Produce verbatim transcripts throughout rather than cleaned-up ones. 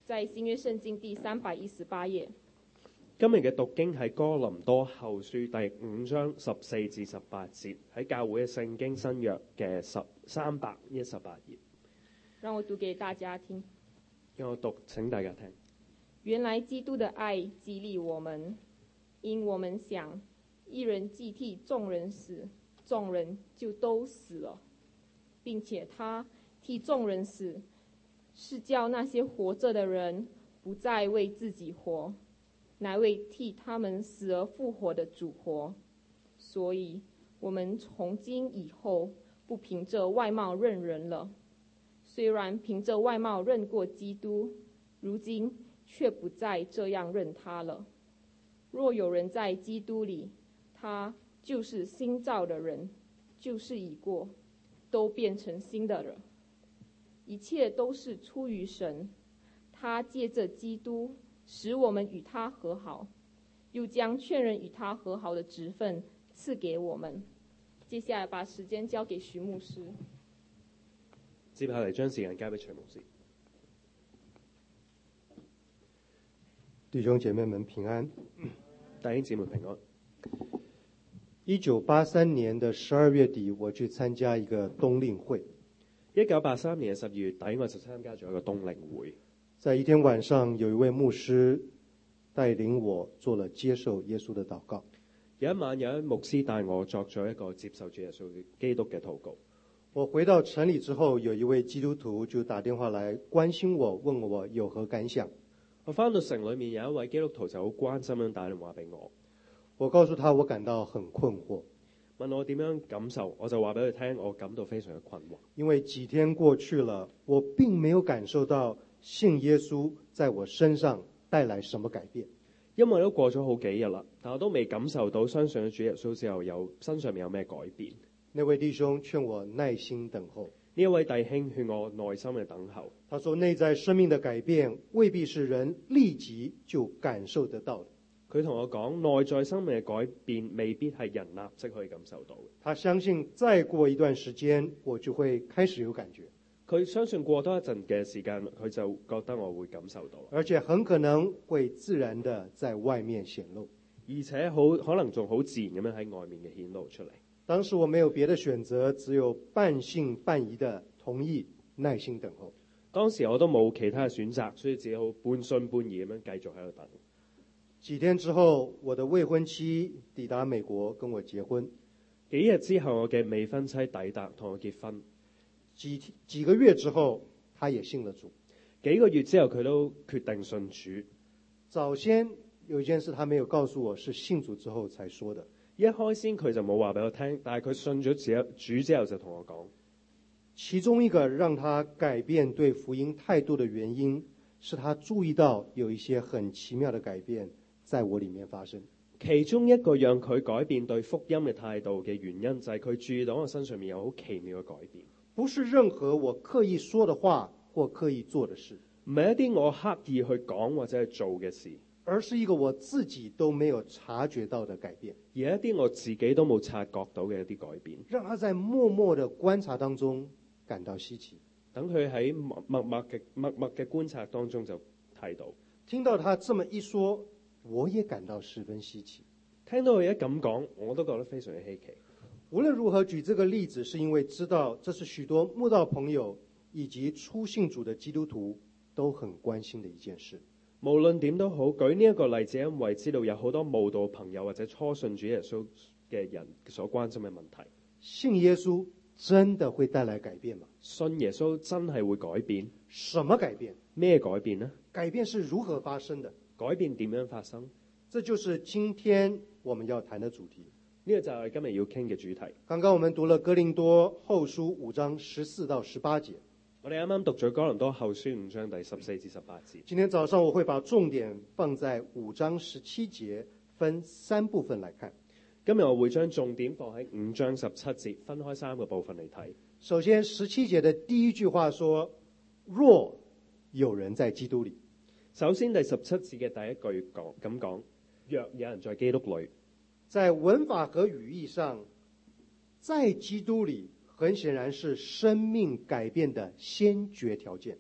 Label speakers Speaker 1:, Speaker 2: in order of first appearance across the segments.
Speaker 1: 在新約聖經第三百一十八頁。
Speaker 2: 今日嘅讀經喺哥林多後書第五章十四至十八節，喺教會嘅聖經新約嘅十三百一十八頁。
Speaker 1: 讓我讀給大家聽。
Speaker 2: 讓我讀，請大家聽。
Speaker 1: 原來基督的愛激勵我們，因我們想，一人既替眾人死，眾人就都死了，並且他替眾人死，是叫那些活着的人不再為自己活，乃為替他們死而復活的主活。所以我們從今以後不憑着外貌認人了，雖然憑着外貌認過基督，如今卻不再這樣認他了。若有人在基督裡，他就是新造的人，舊事已過，都變成新的了。一切都是出於神，他借着基督使我們與他和好，又將勸人與他和好的職分賜給我們。接下來把時間交給徐牧師。
Speaker 2: 接下嚟將時間交俾徐牧師。
Speaker 3: 弟兄姐妹們平安，
Speaker 2: 弟兄姊妹平安。
Speaker 3: 一九八三年的十二月底，我去參加一個冬令會。
Speaker 2: 一九八三年十二月底，我就參加咗一個冬令會。
Speaker 3: 在一天晚上，有一位牧師帶領我做了接受耶穌的禱告。
Speaker 2: 有一晚，有一位牧師帶我作咗一個接受主耶穌基督嘅禱告。
Speaker 3: 我回到城裡之後，有一位基督徒就打電話來關心我，問我有何感想。
Speaker 2: 我翻到城裏面，有一位基督徒就好關心咁打電話俾我。
Speaker 3: 我告訴他我感到很困惑，
Speaker 2: 問我點樣感受，我就話俾佢聽，我感到非常嘅困惑。
Speaker 3: 因為幾天過去了，我並沒有感受到信耶穌在我身上帶來什麼改變。
Speaker 2: 因為都過咗好幾日啦，但我都未感受到相信咗主耶穌之後有身上面有咩改變。
Speaker 3: 那位弟兄勸我耐心等候。
Speaker 2: 呢一位弟兄勸我耐心嘅等候。
Speaker 3: 他說內在生命的改變未必是人立即就感受得到的。
Speaker 2: 佢同我講，內在生命嘅改變未必係人立即可以感受到嘅。
Speaker 3: 他相信再過一段時間我就會開始有感覺。
Speaker 2: 佢相信過多一陣嘅時間，佢就覺得我會感受到，
Speaker 3: 而且很可能會自然地在外面顯露，
Speaker 2: 而且好可能仲好自然咁樣喺外面嘅顯露出嚟。
Speaker 3: 當時我沒有別的選擇，只有半信半疑的同意耐心等候。
Speaker 2: 當時我都冇其他嘅選擇，所以只好半信半疑咁樣繼續喺度等。
Speaker 3: 幾天之後，我的未婚妻抵達美國跟我結婚。
Speaker 2: 幾日之後，我嘅未婚妻抵達同我結婚。
Speaker 3: 幾幾個月之後，他也信了主。
Speaker 2: 幾個月之後，佢都決定信主。
Speaker 3: 早先有一件事，他沒有告訴我，是信主之後才說的。
Speaker 2: 一開先佢就冇話俾我聽，但係佢信咗主之後就同我講。
Speaker 3: 其中一個讓他改變對福音態度的原因，是他注意到有一些很奇妙的改變在我裡面發生。
Speaker 2: 其中一個讓佢改變對福音嘅態度嘅原因，就係佢注意到我身上面有好奇妙嘅改變。
Speaker 3: 不是任何我刻意說的話或刻意做的事，
Speaker 2: 唔係一啲我刻意去講或者去做嘅事，
Speaker 3: 而是一個我自己都沒有察覺到的改變，
Speaker 2: 而係一啲我自己都冇察覺到嘅一啲改變，
Speaker 3: 讓他在默默的觀察當中感到稀奇。
Speaker 2: 等佢喺默默嘅默默嘅觀察當中就睇到，
Speaker 3: 聽到他這麼一說，我也感到十分稀奇。
Speaker 2: 聽到佢一咁講，我都覺得非常嘅稀奇。
Speaker 3: 無論如何舉這個例子，是因為知道這是許多慕道朋友以及初信主的基督徒都很關心的一件事。
Speaker 2: 無論點都好，舉呢一個例子，因為知道有好多慕道朋友或者初信主耶穌嘅人所關心嘅問題。
Speaker 3: 信耶穌真的會帶來改變嗎？
Speaker 2: 信耶穌真係會改變？
Speaker 3: 什麼改變？
Speaker 2: 咩改變呢？
Speaker 3: 改變是如何發生的？
Speaker 2: 改變點樣發生？
Speaker 3: 這就是今天我們要談的主題。
Speaker 2: 呢個就係今日要傾嘅主題。
Speaker 3: 剛剛我們讀了哥林多後書五章十四到十八節。
Speaker 2: 我哋啱啱讀咗哥林多後書五章第十四至十八節。
Speaker 3: 今天早上我會把重點放在五章十七節，分三部分來看。
Speaker 2: 今日我會將重點放喺五章十七節，分開三個部分嚟睇。
Speaker 3: 首先十七節的第一句話說，若有人在基督裡。
Speaker 2: 首先第十七節嘅第一句講咁講，若有人在基督裡。
Speaker 3: 在文法和語義上，在基督裡很顯然是生命改變的先決條件。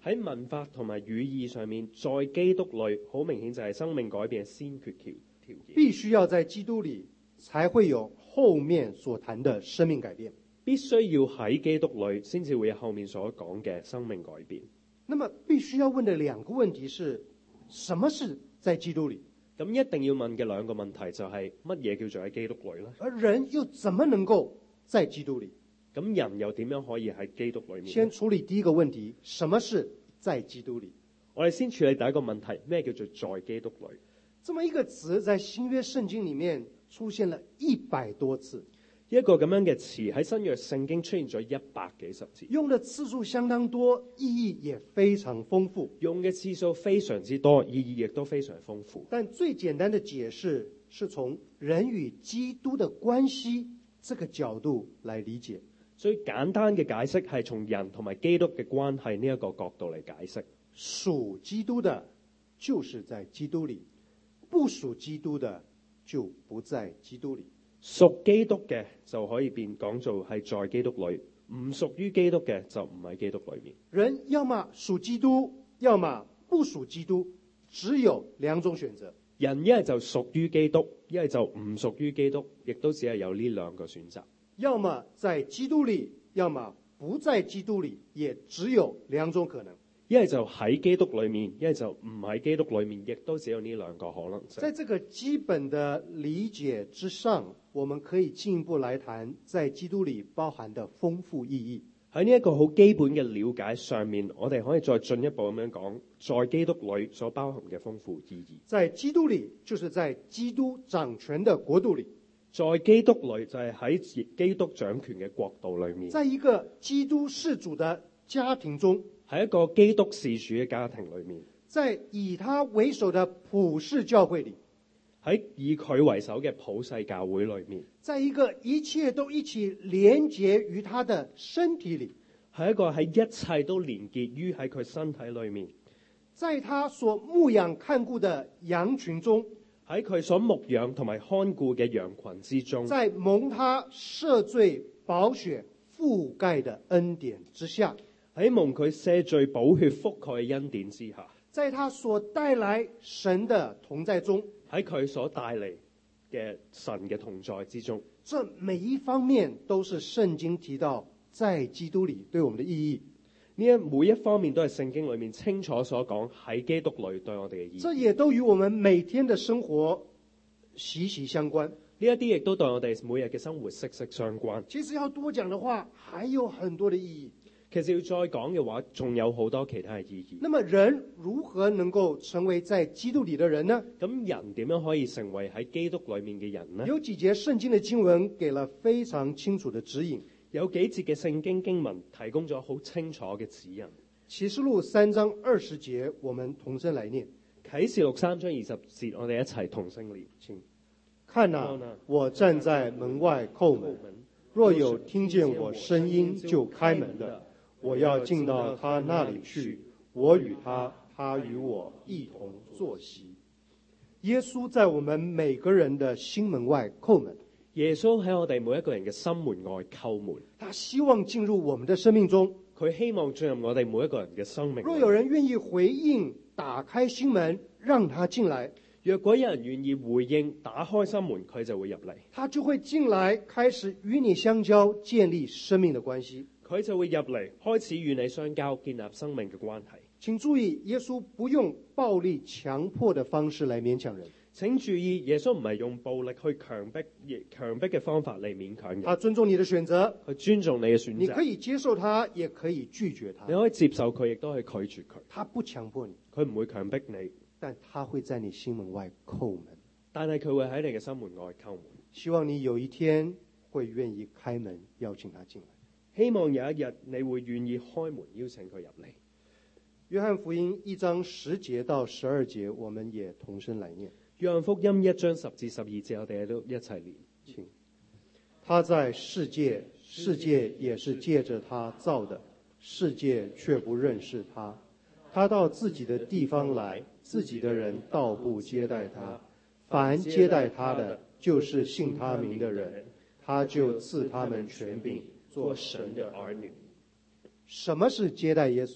Speaker 2: 喺文法同埋語義上面，在基督裏好明顯就係生命改變嘅先決條條件。
Speaker 3: 必須要在基督裏，才會有後面所談的生命改變。
Speaker 2: 必須要喺基督裏，先至會有後面所講嘅生命改變。
Speaker 3: 那麼必須要問的兩個問題是：什麼是在基督裏？
Speaker 2: 咁一定要問嘅兩個問題就係乜嘢叫做喺基督裏呢？
Speaker 3: 而人又怎麼能夠在基督裏？
Speaker 2: 咁人又點樣可以喺基督裏面？
Speaker 3: 先處理第一個問題：什麼是在基督裏？
Speaker 2: 我哋先處理第一個問題，咩叫做在基督裏？
Speaker 3: 這麼一個詞在新約聖經裏面出現了一百多次。
Speaker 2: 一個咁樣嘅詞喺新約聖經出現咗一百幾十次，
Speaker 3: 用的次數相當多，意義也非常豐富。
Speaker 2: 用嘅次數非常之多，意義亦都非常豐富。
Speaker 3: 但最簡單的解釋是從人與基督的關係這個角度來理解。
Speaker 2: 最簡單嘅解釋係從人同埋基督嘅關係呢一個角度嚟解釋。
Speaker 3: 屬基督的，就是在基督裏；不屬基督的，就不在基督裏。
Speaker 2: 屬基督嘅就可以變講做係在基督裏，唔屬於基督嘅就唔喺基督裏面。
Speaker 3: 人要麼屬基督，要麼不屬基督，只有兩種選擇。
Speaker 2: 人一係就屬於基督，一係就唔屬於基督，亦都只係有呢兩個選擇。
Speaker 3: 要麼在基督裏，要麼不在基督裏，也只有兩種可能。
Speaker 2: 一係就喺基督裏面，一係就唔喺基督裏面，亦都只有呢兩個可能性。
Speaker 3: 在這個基本的理解之上，我們可以進一步來談在基督裏包含的豐富意義。
Speaker 2: 喺呢一個好基本嘅了解上面，我哋可以再進一步咁樣講，在基督裏所包含嘅豐富意義。
Speaker 3: 在基督裏，就是在基督掌權的國度裏。
Speaker 2: 在基督裏就係喺基督掌權嘅國度裏面。
Speaker 3: 在一個基督事主的家庭中，喺
Speaker 2: 一個基督事主嘅家庭裏面。
Speaker 3: 在以他為首的普世教會裏，
Speaker 2: 喺以佢為首嘅普世教會裏面。
Speaker 3: 在一個一切都一起連結於他的身體裏，
Speaker 2: 係一個喺一切都連結於喺佢身體裏面。
Speaker 3: 在他所牧養看顧的羊群中，
Speaker 2: 喺佢所牧養同埋看顧嘅羊群之中，
Speaker 3: 在蒙他赦罪寶血覆蓋的恩典之下，
Speaker 2: 喺蒙佢赦罪寶血覆蓋嘅恩典之下，
Speaker 3: 在他所帶來神的同在中，
Speaker 2: 喺佢所帶嚟嘅神嘅同在之中，
Speaker 3: 這每一方面都是聖經提到在基督裏對我們的意義。
Speaker 2: 呢一每一方面都係聖經裏面清楚所講喺基督裏對我哋嘅意義。
Speaker 3: 這也都與我們每天的生活息息相關。
Speaker 2: 呢一啲亦都對我哋每日嘅生活息息相關。
Speaker 3: 其實要多講的話，還有很多的意義。
Speaker 2: 其實要再講嘅話，仲有好多其他嘅意義。
Speaker 3: 那麼人如何能夠成為在基督裏的人呢？
Speaker 2: 咁人點樣可以成為喺基督裏面嘅人呢？
Speaker 3: 有幾節聖經的經文給了非常清楚的指引。
Speaker 2: 有幾節嘅聖經經文提供咗好清楚嘅指引。
Speaker 3: 啟示錄三章二十節，我們同聲來念。
Speaker 2: 啟示錄三章二十節，我哋一齊同聲念。請
Speaker 3: 看啊，我站在門外叩門，若有聽見我聲音就開門的，我要進到他那裏去，我與他，他與我一同坐席。耶穌在我們每個人的心門外叩門。
Speaker 2: 耶穌喺我哋每一個人嘅心門外叩門，
Speaker 3: 他希望進入我們的生命中，
Speaker 2: 佢希望進入我哋每一個人嘅生命。
Speaker 3: 若有人願意回應，打開心門，讓他進來，
Speaker 2: 若果有人願意回應，打開心門，佢就會入嚟，
Speaker 3: 他就會進來，開始與你相交，建立生命的關係。
Speaker 2: 佢就會入嚟，開始與你相交，建立生命嘅關係。
Speaker 3: 請注意，耶穌不用暴力強迫的方式來勉強人。
Speaker 2: 請注意，耶穌唔係用暴力去強迫，強迫嘅方法嚟勉強人。
Speaker 3: 他尊重你的選擇，
Speaker 2: 佢尊重你嘅選擇。
Speaker 3: 你可以接受他，也可以拒絕他。
Speaker 2: 你可以接受佢，亦都可以拒絕佢。
Speaker 3: 他不強迫你，
Speaker 2: 佢唔會強迫你，
Speaker 3: 但他會在你心門外叩門。
Speaker 2: 但係佢會喺你嘅心門外叩門。
Speaker 3: 希望你有一天會願意開門邀請他進來。
Speaker 2: 希望有一日你會願意開門邀請佢入嚟。
Speaker 3: 約翰福音一章十節到十二節，我們也同聲來念。
Speaker 2: 約翰福音一章十至十二節，我哋都一齊念。
Speaker 3: 請。他在世界，世界也是借着他造的，世界卻不認識他。他到自己的地方來，自己的人倒不接待他。凡接待他的，就是信他名的人，他就賜他們權柄，做神的兒女。什麼是接待耶穌？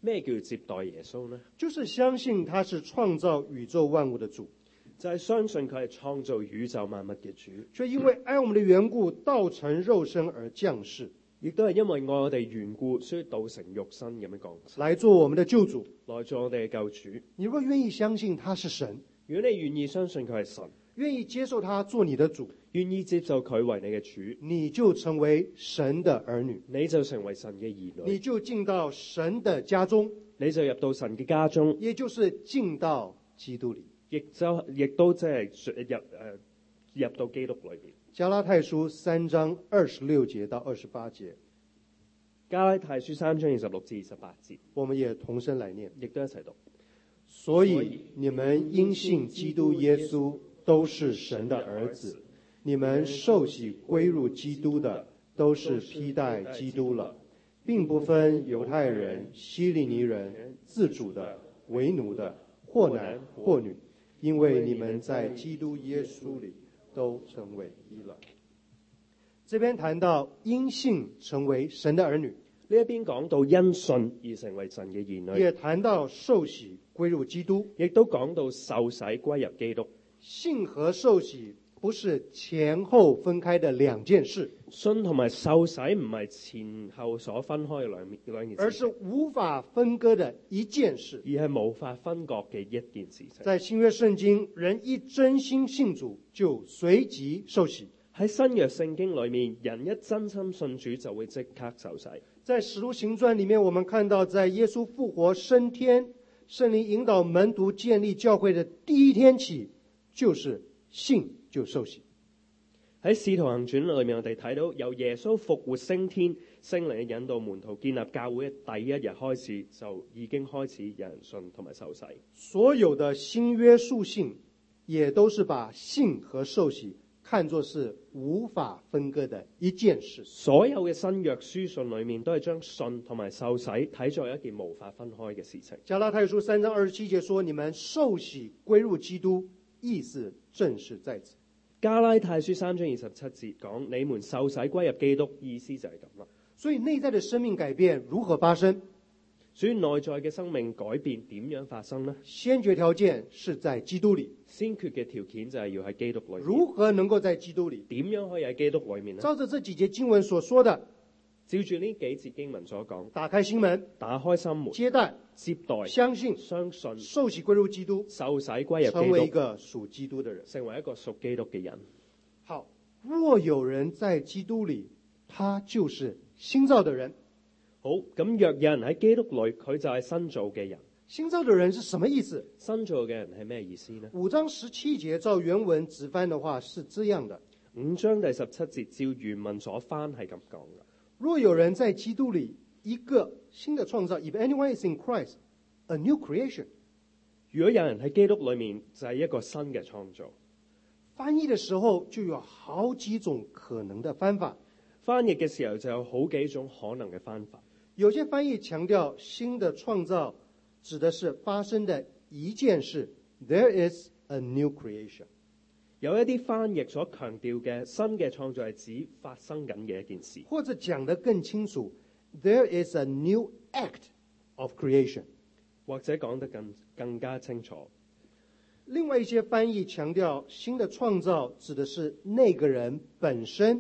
Speaker 2: 咩叫接待耶穌呢？
Speaker 3: 就是相信他是創造宇宙萬物的主，
Speaker 2: 就係相信佢係創造宇宙萬物嘅主，
Speaker 3: 卻因為愛我們的緣故，道成肉身而降世，
Speaker 2: 亦都係因為愛我哋緣故，所以道成肉身咁樣降世，
Speaker 3: 來做我們的救主。
Speaker 2: 來做我哋嘅救主。
Speaker 3: 你如果願意相信他是神，
Speaker 2: 如果你願意相信佢係神，
Speaker 3: 願意接受他做你的主，
Speaker 2: 願意接受佢為你嘅主，
Speaker 3: 你就成為神的兒女，
Speaker 2: 你就成為神嘅兒女，
Speaker 3: 你就進到神的家中，
Speaker 2: 你就入到神嘅家中，
Speaker 3: 也就是進到基督裏。
Speaker 2: 亦就亦都即係入誒、呃、入到基督裏邊。
Speaker 3: 加拉太書三章二十六節到二十八節，
Speaker 2: 加拉太書三章二十六至二十八節，
Speaker 3: 我們也同聲來念，
Speaker 2: 亦都一齊讀。
Speaker 3: 所以你們因信基督耶穌都是神的兒子，你們受洗歸入基督的都是披戴基督了，並不分猶太人、希利尼人、自主的、為奴的，或男或女，因為你們在基督耶穌裏都成為一了。這邊談到因信成為神的兒女，
Speaker 2: 呢一邊講到因信而成為神嘅兒女，
Speaker 3: 也談到受洗歸入基督，
Speaker 2: 亦都講到受洗歸入基督。
Speaker 3: 信和受洗不是前後分開的兩件事，
Speaker 2: 信同埋受洗唔係前後所分開嘅兩面兩件事，
Speaker 3: 而是無法分割的一件事，
Speaker 2: 而係無法分割嘅一件事情。
Speaker 3: 在新約聖經，人一真心信主就隨即受洗。
Speaker 2: 喺新約聖經裏面，人一真心信主就會即刻受洗。
Speaker 3: 在使徒行傳裏面，我們看到在耶穌復活升天，聖靈引導門徒建立教會的第一天起，就是信就受洗。
Speaker 2: 喺使徒行傳裏面，我哋睇到由耶穌復活升天，聖靈引導門徒建立教會嘅第一日開始，就已經開始有人信同埋受洗。
Speaker 3: 所有的新約書信也都是把信和受洗看作是無法分割的一件事。
Speaker 2: 所有嘅新約書信裏面都係將信同埋受洗睇作一件無法分開嘅事情。
Speaker 3: 加拉太書三章二十七節說：你們受洗歸入基督，意思正是在此。
Speaker 2: 加拉太書三章二十七節講：你們受洗歸入基督，意思就係咁啦。
Speaker 3: 所以內在的生命改變如何發生？
Speaker 2: 所以內在嘅生命改變點樣發生呢？
Speaker 3: 先決條件是在基督裏。
Speaker 2: 先決嘅條件就係要喺基督裏面。
Speaker 3: 如何能夠在基督裏？
Speaker 2: 點樣可以喺基督裏面呢？
Speaker 3: 照着這幾節經文所說的，
Speaker 2: 照住呢幾節經文所講，
Speaker 3: 打開心門，
Speaker 2: 打開心門，
Speaker 3: 接待、
Speaker 2: 接待、
Speaker 3: 相信、
Speaker 2: 相信、
Speaker 3: 受洗歸入基督，
Speaker 2: 受洗歸入
Speaker 3: 成為一
Speaker 2: 基督，
Speaker 3: 個屬基督的人。
Speaker 2: 成為一個屬基督嘅人。
Speaker 3: 好，若有人在基督裏，他就是新造的人。
Speaker 2: 好，咁若有人喺基督裏，佢就係新造嘅人。
Speaker 3: 新造的人是什麼意思？
Speaker 2: 新造嘅人係咩意思呢？
Speaker 3: 五章十七節照原文直翻的話是這樣的。
Speaker 2: 五章第十七節照原文所翻係咁講嘅。
Speaker 3: 若有人在基督裏，一個新的創造 ，If anyone is in Christ, a new creation。
Speaker 2: 如果有人喺基督裏面，就係一個新嘅創造。
Speaker 3: 翻譯的時候就有好幾種可能的翻法。
Speaker 2: 翻譯嘅時候就有好幾種可能嘅翻法。
Speaker 3: 有些翻譯強調新的創造指的是發生的一件事 ，There is a new creation。
Speaker 2: 有一啲翻譯所強調嘅新嘅創造係指發生緊嘅一件事，
Speaker 3: 或者講得更清楚 ，There is a new act of creation。
Speaker 2: 或者講得更更加清楚。
Speaker 3: 另外一些翻譯強調新的創造指的是那個人本身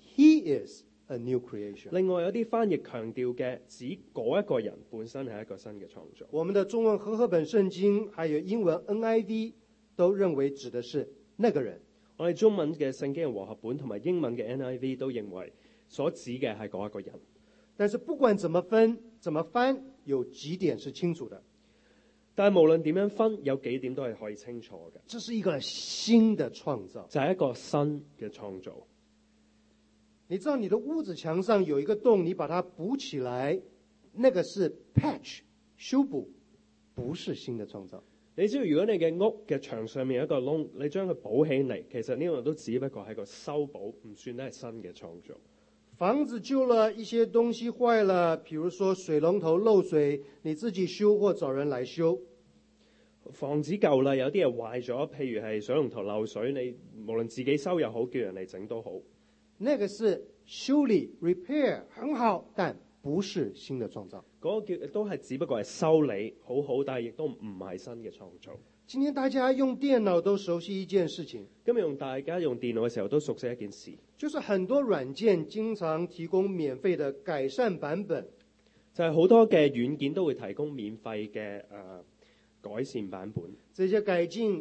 Speaker 3: ，He is a new creation。
Speaker 2: 另外有啲翻譯強調嘅指嗰一個人本身係一個新嘅創造。
Speaker 3: 我們的中文和合本聖經還有英文 N I V 都認為指的是那個人。
Speaker 2: 我哋中文嘅聖經和合本同埋英文嘅 N I V 都認為所指嘅係嗰一個人。
Speaker 3: 但是不管怎麼分、怎麼翻，有幾點是清楚的。
Speaker 2: 但係無論點樣分，有幾點都係可以清楚嘅。
Speaker 3: 這是一個新的創造，
Speaker 2: 就係一個新嘅創造。
Speaker 3: 你知道你的屋子牆上有一個洞，你把它補起來，那個是 patch 修補，不是新的創造。
Speaker 2: 你知道如果你嘅屋嘅牆上面有一個窿，你將佢補起嚟，其實呢個都只不過係個修補，唔算得係新嘅創造。
Speaker 3: 房子舊了，一些東西壞了，比如說水龍頭漏水，你自己修或找人來修。
Speaker 2: 房子舊啦，有啲嘢壞咗，譬如係水龍頭漏水，你無論自己修又好，叫人嚟整都好。
Speaker 3: 那個是修理 repair 很好，但不是新的創造。
Speaker 2: 嗰嗰、個叫都係只不過係修理好好，但係亦都唔係新嘅創造。
Speaker 3: 今天大家用電腦都熟悉一件事情，
Speaker 2: 今日用大家用電腦嘅時候都熟悉一件事，
Speaker 3: 就是很多軟件經常提供免費的改善版本，
Speaker 2: 就係好多嘅軟件都會提供免費嘅誒改善版本。
Speaker 3: 這些改進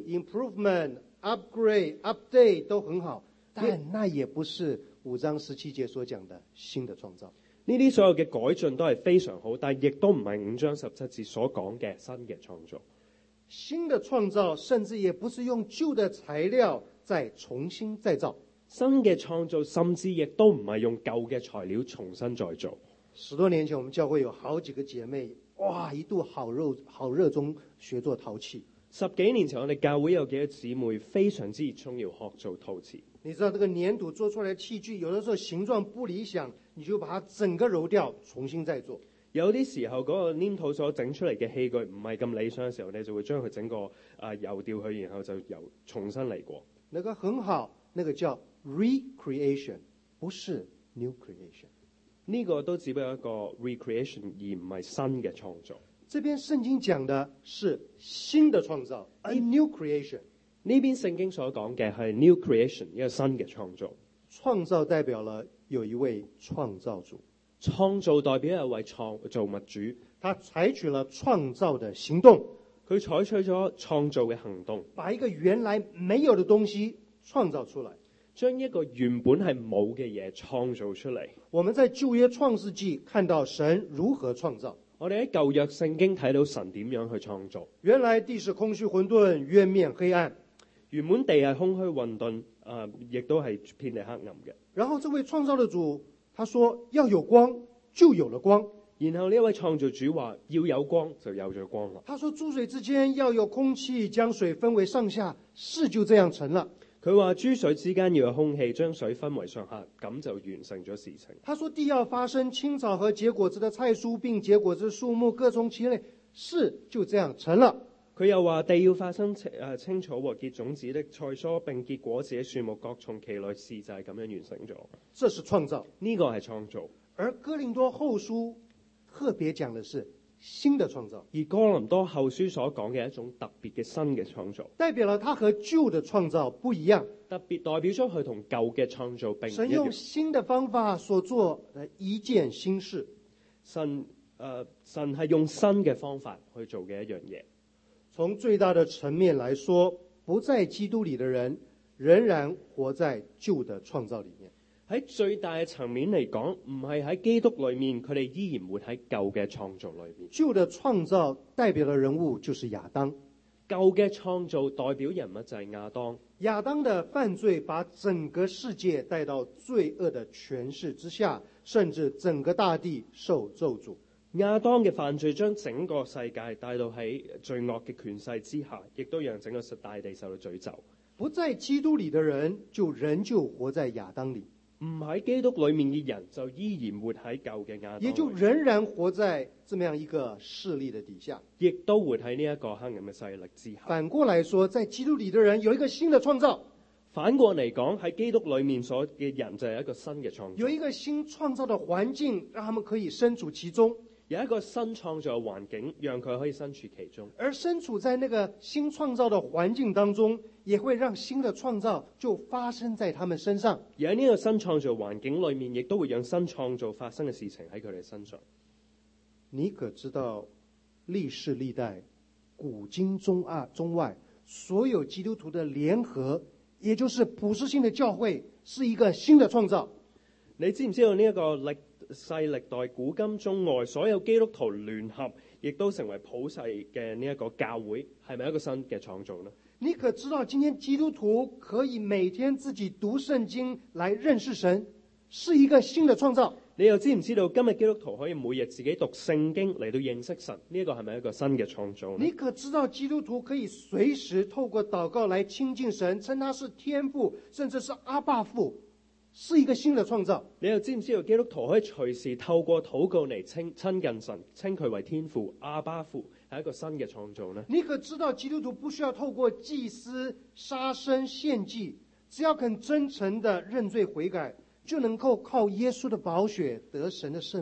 Speaker 3: improvement、upgrade、update 都很好，但那也不是五章十七節所講的新的創造。
Speaker 2: 呢啲所有嘅改進都係非常好，但亦都唔係五章十七節所講嘅新嘅創造。
Speaker 3: 新的創造甚至也不是用舊的材料再重新再造。
Speaker 2: 新嘅創造甚至亦都唔係用舊嘅材料重新再做。
Speaker 3: 十多年前我們教會有好幾個姐妹，哇，一度好熱好熱衷學做陶器。
Speaker 2: 十幾年前我哋教會有幾個姊妹非常之熱衷要學做陶瓷。
Speaker 3: 你知道這個粘土做出來的器具，有的時候形狀不理想，你就把它整個揉掉，重新再做。
Speaker 2: 有啲時候嗰個黏土所整出嚟嘅器具唔係咁理想嘅時候，你就會將佢整個啊油掉佢，然後就由重新嚟過。
Speaker 3: 那個很好，那個叫 recreation， 不是 new creation。
Speaker 2: 呢個都只不過一個 recreation， 而唔係新嘅創造。
Speaker 3: 這邊聖經講的是新的創造 ，a new creation。
Speaker 2: 呢邊聖經所講嘅係 new creation， 一個新嘅創造。
Speaker 3: 創造代表了有一位創造主，
Speaker 2: 創造代表有一位創造物主，
Speaker 3: 他採取了創造的行動，
Speaker 2: 佢採取咗創造嘅行動，
Speaker 3: 把一個原來沒有的東西創造出來，
Speaker 2: 將一個原本係冇嘅嘢創造出嚟。
Speaker 3: 我們在舊約創世紀看到神如何創造。
Speaker 2: 我哋喺舊約聖經睇到神點樣去創造。
Speaker 3: 原來地是空虛混沌，淵面黑暗。
Speaker 2: 原本地係空虛混沌，啊、呃，亦都係遍地黑暗嘅。
Speaker 3: 然後這位創造的主，他說要有光，就有了光。
Speaker 2: 然後呢位創造主話要有光，就有咗光啦。
Speaker 3: 他說諸水之間要有空氣，將水分為上下，事就這樣成了。
Speaker 2: 佢話諸水之間要有空氣，將水分為上下，咁就完成咗事情。
Speaker 3: 他說地要發生青草和結果子的菜蔬，並結果子樹木各從其類，事就這樣成了。
Speaker 2: 佢又話地要發生誒青草和結種子的菜蔬，並結果子的樹木各從其類，事就係咁樣完成咗。
Speaker 3: 這是創造，
Speaker 2: 呢個係創造。
Speaker 3: 而哥林多後書特別講的是新的創造，
Speaker 2: 而哥林多後書所講嘅一種特別嘅新嘅創造，
Speaker 3: 代表了它和舊的創造不一樣，
Speaker 2: 特別代表咗佢同舊嘅創造並唔一樣。
Speaker 3: 神用新的方法所做的一件新事。
Speaker 2: 神誒、呃、神係用新嘅方法去做嘅一樣嘢。
Speaker 3: 從最大的層面來說，不在基督裏的人仍然活在舊的創造裏面。
Speaker 2: 喺最大嘅層面嚟講，唔係喺基督裏面，佢哋依然活喺舊嘅創造裏面。
Speaker 3: 舊的創造代表的人物就是亞當，
Speaker 2: 舊嘅創造代表人物就係亞當。
Speaker 3: 亞當的犯罪把整個世界帶到罪惡的權勢之下，甚至整個大地受咒詛。
Speaker 2: 亞當嘅犯罪將整個世界帶到喺罪惡嘅權勢之下，亦都讓整個大地受到詛咒。
Speaker 3: 不在基督裏的人，就仍舊活在亞當裏。
Speaker 2: 唔喺基督裏面嘅人，就依然活喺舊嘅亞當裏，
Speaker 3: 也就仍然活在這麼樣一個勢力的底下，
Speaker 2: 亦都活喺呢一個黑暗嘅勢力之下。
Speaker 3: 反過來說，在基督裏的人有一個新的創造。
Speaker 2: 反過嚟講，喺基督裏面所嘅人就係一個新嘅創造，
Speaker 3: 有一個新創造的環境，讓他們可以身處其中。
Speaker 2: 有一個新創造嘅環境，讓佢可以身處其中。
Speaker 3: 而身處在那個新創造的環境當中，也會讓新的創造就發生在他們身上。
Speaker 2: 而喺呢個新創造環境裏面，亦都會讓新創造發生嘅事情喺佢哋身上。
Speaker 3: 你可知道，歷世歷代、古今中外、中外所有基督徒的聯合，也就是普世性的教會，是一個新的創造。
Speaker 2: 你知唔知道呢一個歷世歷代古今中外所有基督徒聯合，亦都成為普世嘅呢一個教會，係咪一個新嘅創造呢？
Speaker 3: 你可知道今天基督徒可以每天自己讀聖經來認識神，是一個新的創造？
Speaker 2: 你又知唔知道今日基督徒可以每日自己讀聖經嚟到認識神？呢一個係咪一個新嘅創造呢？
Speaker 3: 你可知道基督徒可以隨時透過禱告來親近神，稱他是天父，甚至是阿爸父，是一個新的創造？
Speaker 2: 你又知唔知道基督徒可以隨時透過禱告嚟親親近神，稱佢為天父、阿爸父，係一個新嘅創造呢？
Speaker 3: 你可知道基督徒不需要透過祭司殺生獻祭，只要肯真誠的認罪悔改，就能夠靠耶穌的寶血得神的赦免，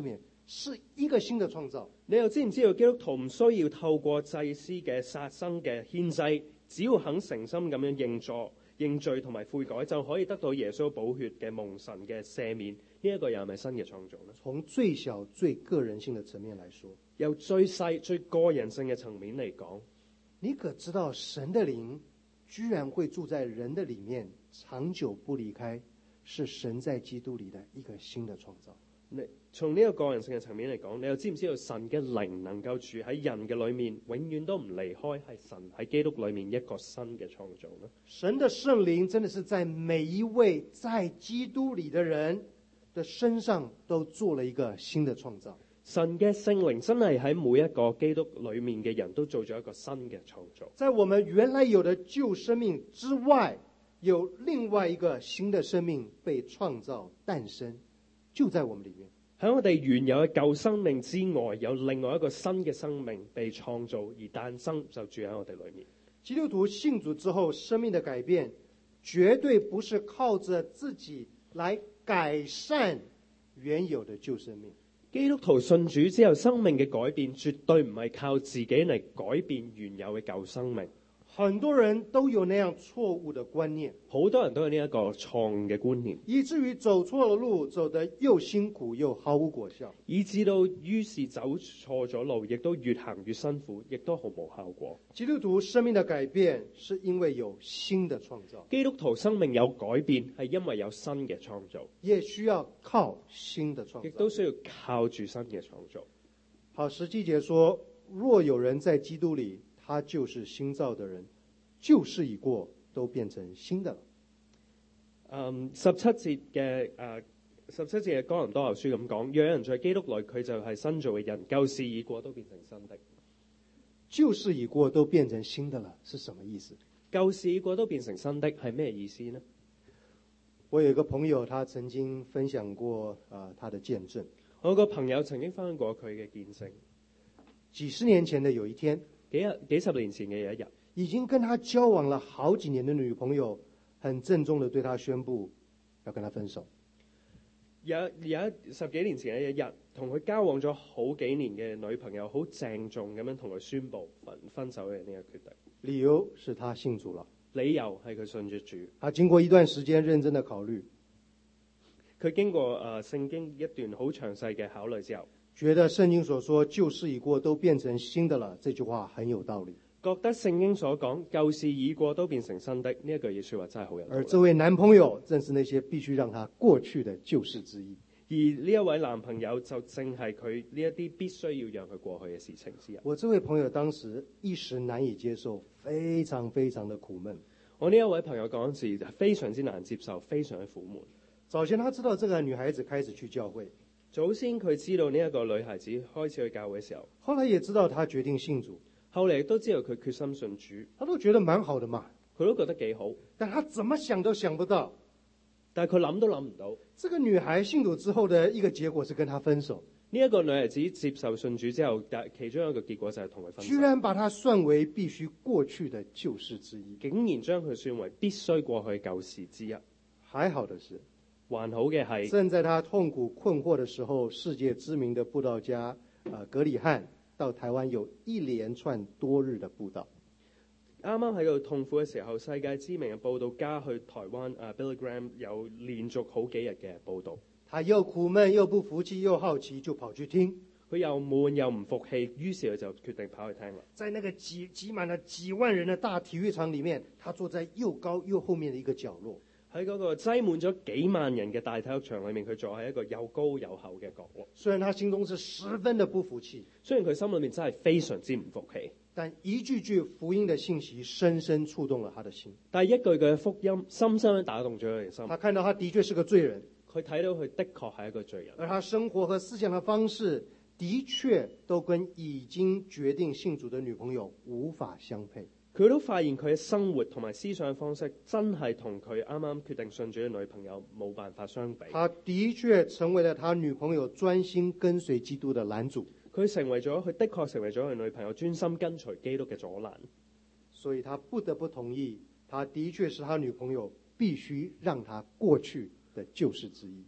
Speaker 3: 是一個新的創造。
Speaker 2: 你又知唔知道基督徒唔需要透過祭司嘅殺生嘅獻祭，只要肯誠心咁樣認錯、認罪同埋悔改，就可以得到耶穌寶血嘅蒙神嘅赦免。呢、這、一個又係咪新嘅創造呢？
Speaker 3: 從最小最個人性的層面來說，
Speaker 2: 由最細最個人性嘅層面嚟講，
Speaker 3: 你可知道神的靈居然會住在人的裡面，長久不離開，是神在基督裡的一個新的創造。
Speaker 2: 你從呢個個人性嘅層面嚟講，你又知唔知道神嘅靈能夠住喺人嘅裏面，永遠都唔離開，係神喺基督裏面一個新嘅創造呢？
Speaker 3: 神的聖靈真的是在每一位在基督裡的人的身上都做了一個新的創造。
Speaker 2: 神嘅聖靈真係喺每一個基督裏面嘅人都做咗一個新嘅創造。
Speaker 3: 在我們原來有的舊生命之外，有另外一個新的生命被創造誕生，就在我們裡面。
Speaker 2: 喺我哋原有嘅舊生命之外，有另外一個新嘅生命被創造而誕生，就住喺我哋裏面。
Speaker 3: 基督徒信主之後，生命的改變絕對不是靠着自己來改善原有的舊生命。
Speaker 2: 基督徒信主之後，生命嘅改變絕對唔係靠自己嚟改變原有嘅舊生命。
Speaker 3: 很多人都有那樣錯誤的觀念，
Speaker 2: 好多人都有呢一個錯誤嘅觀念，
Speaker 3: 以至於走錯了路，走得又辛苦又毫無果效，
Speaker 2: 以至到於是走錯咗路，亦都越行越辛苦，亦都毫無效果。
Speaker 3: 基督徒生命的改變是因為有新的創造，
Speaker 2: 基督徒生命有改變係因為有新嘅創造，
Speaker 3: 也需要靠新的創造，
Speaker 2: 亦都需要靠住新嘅創造。
Speaker 3: 好，十七節說，若有人在基督裡，他就是新造的人，舊事已過，都變成新的了。
Speaker 2: 嗯，十七節嘅誒，十七節嘅哥林多後書咁講，若有人在基督裡，佢就係新造嘅人，舊事已過，都變成新的。
Speaker 3: 舊事已過，都變成新的了，是什麼意思？
Speaker 2: 舊事已過，都變成新的，係咩意思呢？
Speaker 3: 我有一個朋友，他曾經分享過啊、呃，他的見證。
Speaker 2: 我有個朋友曾經分享過佢嘅見證。
Speaker 3: 幾十年前的有一天，
Speaker 2: 幾日幾十年前嘅有一日，
Speaker 3: 已經跟他交往了好幾年的女朋友，很鄭重地對他宣布要跟他分手。
Speaker 2: 有有一十幾年前嘅一日，同佢交往咗好幾年嘅女朋友，好鄭重咁樣同佢宣布分分手嘅呢個決定。
Speaker 3: 理由是他信主了，
Speaker 2: 理由係佢信住主。
Speaker 3: 他經過一段時間認真的考慮，
Speaker 2: 佢經過誒聖經一段好詳細嘅考慮之後，
Speaker 3: 覺得聖經所說舊事已過，都變成新的了，這句話很有道理。
Speaker 2: 覺得聖經所講舊事已過，都變成新的呢一句嘢說話真係好有道理。
Speaker 3: 而這位男朋友正是那些必須讓他過去的舊事之一。
Speaker 2: 而呢一位男朋友就正係佢呢一啲必須要讓佢過去嘅事情之一。
Speaker 3: 我這位朋友當時一時難以接受，非常非常的苦悶。
Speaker 2: 我呢一位朋友嗰陣時非常之難接受，非常之苦悶。
Speaker 3: 早前他知道這個女孩子開始去教會，
Speaker 2: 早先佢知道呢一個女孩子開始去教會嘅時候，
Speaker 3: 後來也知道她決定信主，
Speaker 2: 後嚟都知道佢決心信主，
Speaker 3: 他都覺得蠻好的嘛，
Speaker 2: 佢都覺得幾好，
Speaker 3: 但他怎麼想都想不到，
Speaker 2: 但係佢諗都諗唔到，
Speaker 3: 這個女孩信主之後的一個結果是跟他分手。
Speaker 2: 呢一個女孩子接受信主之後，但其中一個結果就係同佢分手，
Speaker 3: 居然把她算為必須過去的舊事之一，
Speaker 2: 竟然將佢算為必須過去舊事之一。
Speaker 3: 還好的是，
Speaker 2: 還好嘅係，
Speaker 3: 正在他痛苦困惑的時候，世界知名的佈道家呃葛理翰到台灣有一連串多日的佈道。
Speaker 2: 啱啱喺度痛苦嘅時候，世界知名嘅佈道家去台灣啊 Billy Graham 有連續好幾日嘅佈道。
Speaker 3: 他又苦悶又不服氣又好奇，就跑去聽。
Speaker 2: 佢又悶又唔服氣，於是佢就決定跑去聽啦。
Speaker 3: 在那個擠擠滿了幾萬人的大體育場裡面，他坐在又高又後面的一個角落。
Speaker 2: 喺嗰個擠滿咗幾萬人嘅大體育場裏面，佢坐喺一個又高又厚嘅角落。
Speaker 3: 雖然他心中是十分的不服氣，
Speaker 2: 雖然佢心裏面真係非常之唔服氣，
Speaker 3: 但一句句福音的信息深深觸動了他的心。
Speaker 2: 但係一句句嘅福音深深地打動咗佢嘅心。
Speaker 3: 他看到他的確是個罪人，
Speaker 2: 佢睇到佢的確係一個罪人，
Speaker 3: 而他生活和思想的方式的確都跟已經決定信主的女朋友無法相配。
Speaker 2: 佢都發現佢嘅生活同埋思想方式真係同佢啱啱決定信主嘅女朋友冇辦法相比。
Speaker 3: 他的確成為了他女朋友專心跟隨基督的攔阻。
Speaker 2: 佢成為咗，佢的確成為咗佢女朋友專心跟隨基督嘅阻攔。
Speaker 3: 所以他不得不同意，他的確是他女朋友必須讓他過去的舊事之一。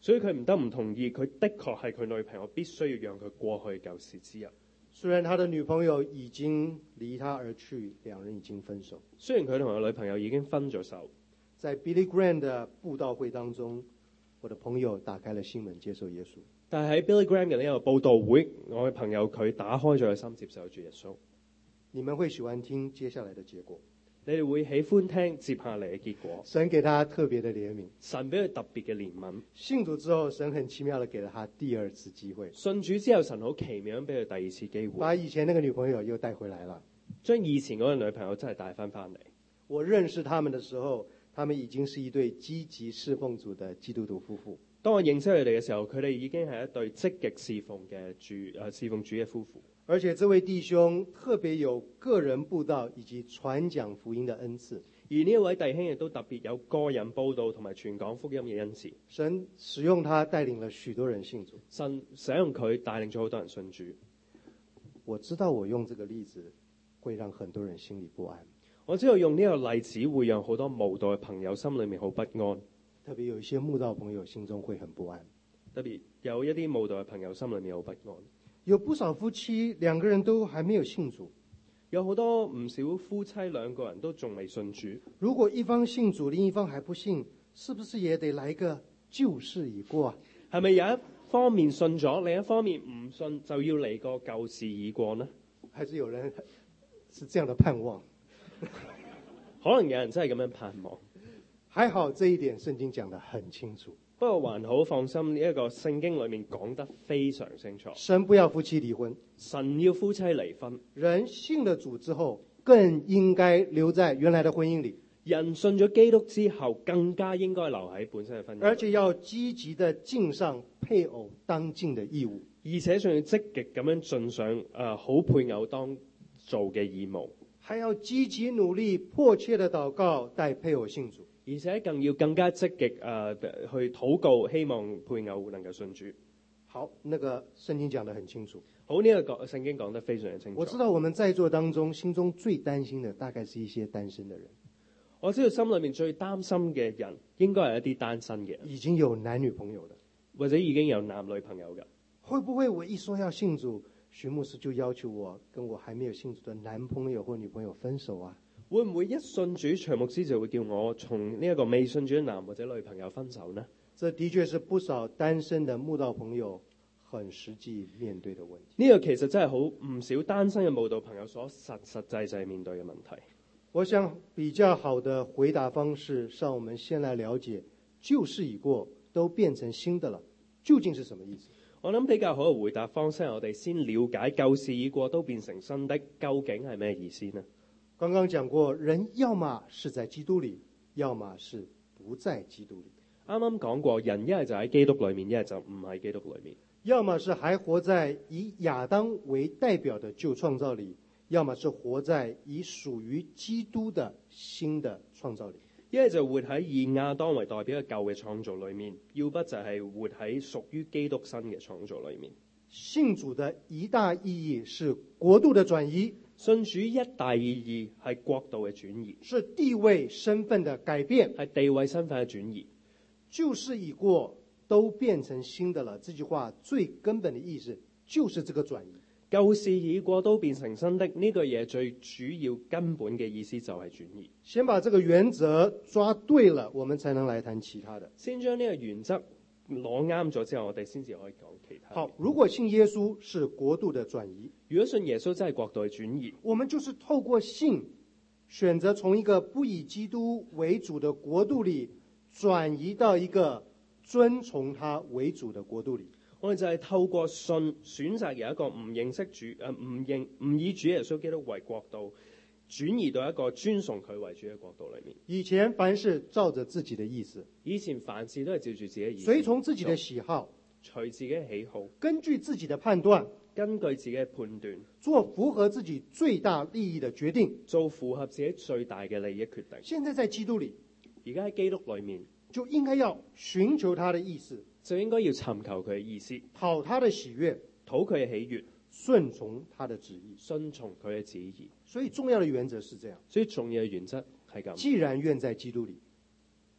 Speaker 2: 所以佢唔得唔同意，佢的確係佢女朋友，必須要讓佢過去舊事之日。
Speaker 3: 雖然他的女朋友已經離他而去，兩人已經分手。
Speaker 2: 雖然佢同佢女朋友已經分咗手，
Speaker 3: 在 Billy Graham 的佈道會當中，我的朋友打開了心門接受耶穌。
Speaker 2: 但係喺 Billy Graham 嘅呢個佈道會，我嘅朋友佢打開咗個心接受住耶穌。
Speaker 3: 你們會喜歡聽接下來的結果？
Speaker 2: 你哋會喜歡聽接下嚟嘅結果？
Speaker 3: 神給他特別的憐憫，
Speaker 2: 神俾佢特別嘅憐憫。
Speaker 3: 信主之後，神很奇妙地給了他第二次機會。
Speaker 2: 信主之後，神好奇妙咁俾佢第二次機會，
Speaker 3: 把以前那個女朋友又帶回來了。
Speaker 2: 將以前嗰個女朋友真係帶翻翻嚟。
Speaker 3: 我認識他們的時候，他們已經是一對積極侍奉主的基督徒夫婦。
Speaker 2: 當我認識佢哋嘅時候，佢哋已經係一對積極侍奉嘅主誒侍奉主嘅夫婦。
Speaker 3: 而且這位弟兄特別有個人佈道以及傳講福音的恩賜，
Speaker 2: 而呢一位弟兄亦都特別有個人佈道同埋傳講福音嘅恩賜。
Speaker 3: 神使用他帶領了許多人信主。
Speaker 2: 神使用佢帶領咗好多人信主。
Speaker 3: 我知道我用這個例子會讓很多人心裡不安，
Speaker 2: 我知道用呢個例子會讓好多慕道嘅朋友心裏面好不安，
Speaker 3: 特別有一些慕道朋友心中會很不安。
Speaker 2: 特別有一啲慕道嘅朋友心裏面好不安。
Speaker 3: 有不少夫妻兩個人都還沒有信主，
Speaker 2: 有好多唔少夫妻兩個人都仲未信主。
Speaker 3: 如果一方信主，另一方還不信，是不是也得來個舊事已過啊？
Speaker 2: 係咪有一方面信咗，另一方面唔信，就要嚟個舊事已過呢？
Speaker 3: 還是有人是這樣的盼望？
Speaker 2: 可能有人真係咁樣盼望。
Speaker 3: 還好這一點聖經講得很清楚。
Speaker 2: 不過還好，放心，呢一個聖經裏面講得非常清楚。
Speaker 3: 神不要夫妻離婚，
Speaker 2: 神要夫妻離婚。
Speaker 3: 人信了主之後，更應該留在原來的婚姻裏。
Speaker 2: 人信咗基督之後，更加應該留喺本身嘅婚姻，
Speaker 3: 而且要積極地盡上配偶當盡的義務，
Speaker 2: 而且仲要積極咁樣盡上誒、呃、好配偶當做嘅義務，
Speaker 3: 還要積極努力迫切的禱告帶配偶信主。
Speaker 2: 而且更要更加積極誒、呃、去禱告，希望配偶能夠信主。
Speaker 3: 好，那個聖經講得很清楚。
Speaker 2: 好，呢、這個聖經講得非常的清楚。
Speaker 3: 我知道我們在座當中心中最擔心的，大概是一些單身的人。
Speaker 2: 我知道心裏面最擔心嘅人，應該係一啲單身嘅人，
Speaker 3: 已經有男女朋友的，
Speaker 2: 或者已經有男女朋友嘅。
Speaker 3: 會不會我一說要信主，徐牧師就要求我跟我還沒有信主的男朋友或女朋友分手啊？
Speaker 2: 會唔會一信主，徐牧師就會叫我從呢一個未信主嘅男或者女朋友分手呢？
Speaker 3: 這的確是不少單身的慕道朋友很實際面對的問題。
Speaker 2: 呢個其實真係好唔少單身嘅慕道朋友所實實際際面對嘅問題。
Speaker 3: 我想比較好的回答方式，讓我們先來了解舊事已過，都變成新的了，究竟是什麼意思？
Speaker 2: 我諗比較好嘅回答方式，我哋先了解舊事已過都變成新的，究竟係咩意思呢？
Speaker 3: 剛剛講過，人要麼是在基督裏，要麼是不在基督裏。
Speaker 2: 啱啱講過，人一係就喺基督裏面，一係就唔喺基督裏面。
Speaker 3: 要麼是還活在以亞當為代表的舊創造裏，要麼是活在以屬於基督的新的創造裏。
Speaker 2: 一係就活喺以亞當為代表嘅舊嘅創造裏面，要不就係活喺屬於基督新嘅創造裏面。
Speaker 3: 信主的一大意義是國度的轉移，
Speaker 2: 信主一大意義係國度嘅轉移，
Speaker 3: 是地位身份的改變，
Speaker 2: 係地位身份嘅轉移。
Speaker 3: 舊事已過，都變成新的了。這句話最根本的意思就是這個轉移。
Speaker 2: 舊事已過，都變成新的。呢句嘢最主要根本嘅意思就係轉移。
Speaker 3: 先把這個原則抓對了，我們才能來談其他的。
Speaker 2: 先將呢個原則攞啱咗之後，我哋先至可以講其他。
Speaker 3: 好，如果信耶穌是國度的轉移，
Speaker 2: 如果信耶穌真係國度嘅轉移，
Speaker 3: 我們就是透過信選擇從一個不以基督為主的國度裏轉移到一個遵從他為主的國度裏。
Speaker 2: 我哋就係透過信選擇由一個唔認識主誒唔認唔以主耶穌基督為國度，轉移到一個尊崇佢為主嘅國度裏面。
Speaker 3: 以前凡事照着自己的意思，
Speaker 2: 以前凡事都係照住自己嘅意思，
Speaker 3: 隨從自己的喜好，
Speaker 2: 隨自己嘅喜好，
Speaker 3: 根據自己的判斷，
Speaker 2: 根據自己嘅判斷，
Speaker 3: 做符合自己最大利益的決定，
Speaker 2: 做符合自己最大嘅利益決定。
Speaker 3: 現在在基督裏，
Speaker 2: 而家喺基督裏面，
Speaker 3: 就應該要尋求他的意思，
Speaker 2: 就應該要尋求佢嘅意思，
Speaker 3: 討他的喜悅，
Speaker 2: 討佢嘅喜悅，
Speaker 3: 順從他的旨意，
Speaker 2: 順從佢嘅旨意。
Speaker 3: 所以重要的原則是這樣。
Speaker 2: 所以重要嘅原則係咁。
Speaker 3: 既然願在基督裏，